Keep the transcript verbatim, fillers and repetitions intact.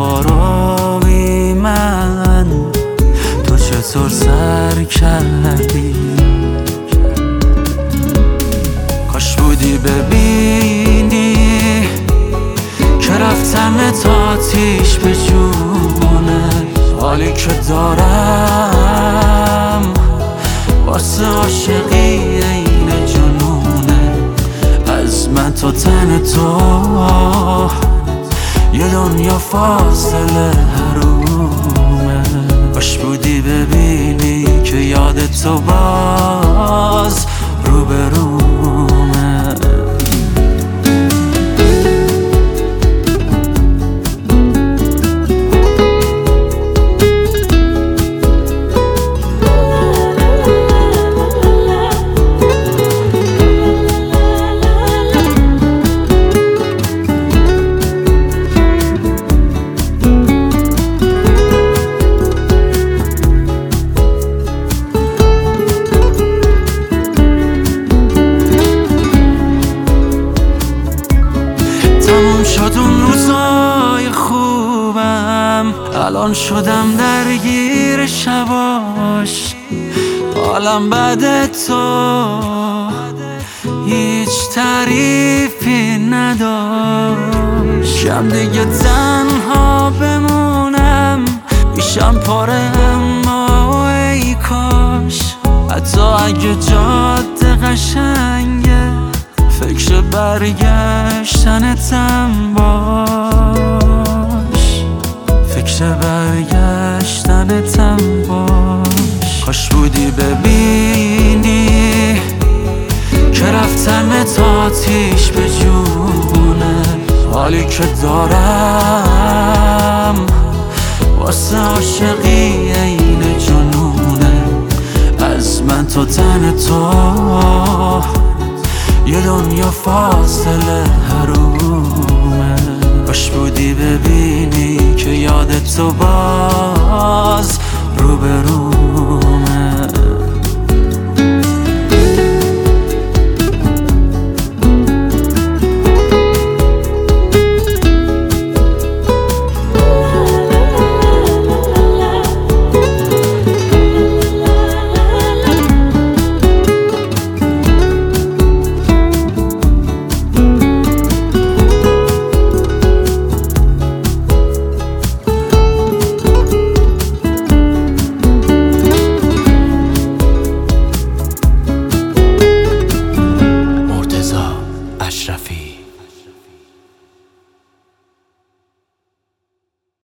آرامی من تو چطور سر کردی؟ کاش بودی ببینی که رفتم تا آتیش به جونه، حالی که دارم واسه عاشقی این جنونه. از من تا تن تو یه دنیا فاصله حرومه. کاش بودی ببینی که یاد تو باز روبرومه. شد اون روزای خوبم، الان شدم درگیر شباش. حالم بعد تو هیچ تعریفی نداشت. کم دیگه تنها بمونم، میشم پاره اما ای کاش حتی اگه جاده قشنگه فکر برگشتنتم باش، فکر برگشتنتم باش. کاش بودی ببینی که رفتم تا آتیش به جونه، حالی که دارم واسه عاشقی این جنونه. از من تا تن تو یه دنیا فاصله حرومه. کاش بودی ببینی که یاد تو باز روبرو